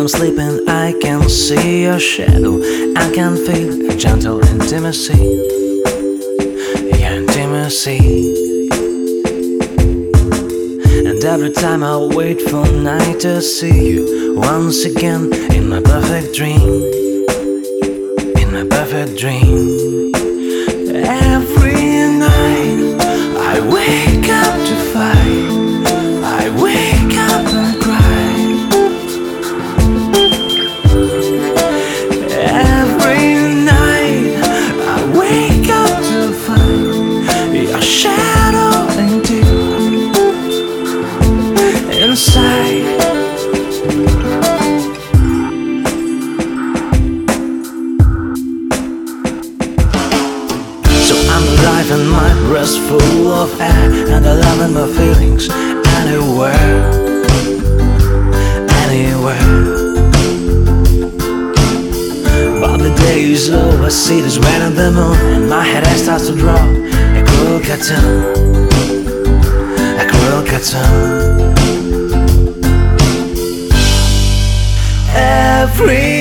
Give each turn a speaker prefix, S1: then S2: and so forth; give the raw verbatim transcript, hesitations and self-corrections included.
S1: I'm sleeping, I can see your shadow. I can feel a gentle intimacy, your intimacy. And every time I wait for night to see you once again in my perfect dream, in my perfect dream. Every night I wake up to fight, I wake up and cry. Every night I wake up to find your shadow and deep inside. So I'm alive and my breast full of air, and I love and my feelings anywhere, anywhere. But the day is over, I see this red on the moon, and my head starts to drop. A cruel cartoon, a cruel cartoon. Every